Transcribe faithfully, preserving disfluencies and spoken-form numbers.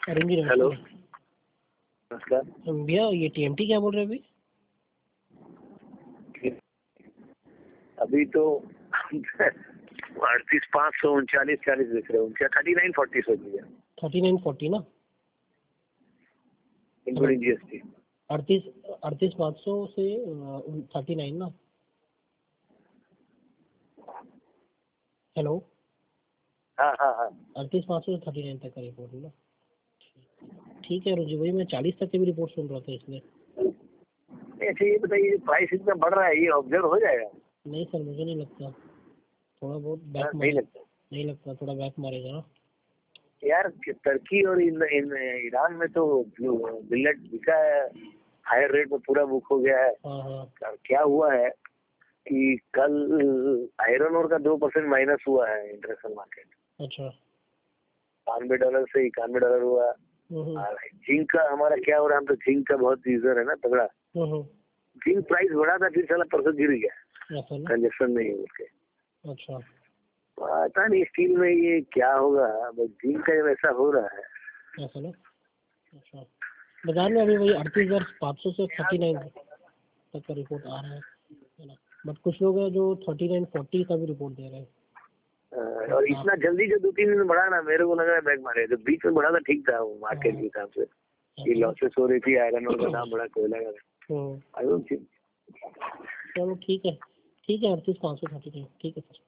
Arun ji hello, नमस्ते। नमस्कार। भैया ये टीएमटी क्या बोल रहे हैं अभी? अभी तो अड़तीस पाँच सौ उनचालीस चालीस दिख रहे हैं, थर्टी नाइन फोर्टी सौ दिया थर्टी नाइन फोर्टी ना, इंक्लूडिंग जीएसटी। अड़तीस अड़तीस पाँच सौ से थर्टी नाइन ना। हेलो, हाँ हाँ हाँ अड़तीस पाँच सौ से थर्टी नाइन तक का रिपोर्ट है ना। ठीक है रुचि, वही मैं चालीस तक की भी रिपोर्ट सुन रहा था इसलिए। अच्छा ये बताइए, प्राइस इतना बढ़ रहा है, ये ऑब्जर्व हो जाएगा? नहीं सर, मुझे नहीं लगता, थोड़ा बहुत हाँ, बैक नहीं मारे। लगता नहीं लगता, थोड़ा बैक मारेगा ना। यार। तुर्की और इन, इन ईरान में तो बिलेट बिका है, हायर रेट में पूरा बुक हो गया है। हाँ हाँ। क्या हुआ है कि कल आयरन ओर का दो परसेंट माइनस हुआ है इंटरनेशनल मार्केट। अच्छा। बानवे डॉलर से इक्यानवे डॉलर हुआ। हम्म जिंक का हमारा क्या हो रहा है, हम तो जिंक का बहुत यूजर है ना तगड़ा। हम्म। जिंक प्राइस बढ़ा था, फिर साला परसों गिर गया, ऐसा ना। कंजक्शन नहीं है उसके। अच्छा। पता नहीं स्टील में ये क्या होगा, बस जिंक का जब ऐसा हो रहा है। ऐसा ना। अच्छा, बाजार में अभी वही अड़तीस हजार पाँच सौ से थर्टी नाइन तक का रिपोर्ट आ रहा है है ना। बट कुछ लोग हैं जो थर्टी नाइन फोर्टी का भी रिपोर्ट दे रहे हैं। अ, और इतना जल्दी जो दो तीन दिन बढ़ा ना, मेरे को लग रहा है बैग मारे। जो बीच में बढ़ा था ठीक था, वो मार्केट के हिसाब से। ये लॉसेस हो रही थी, आयरन और का दाम बड़ा, कोयला का। I don't think. चलो ठीक है, ठीक है, अड़तीस पाँच सौ थर्टी नाइन ठीक है सर।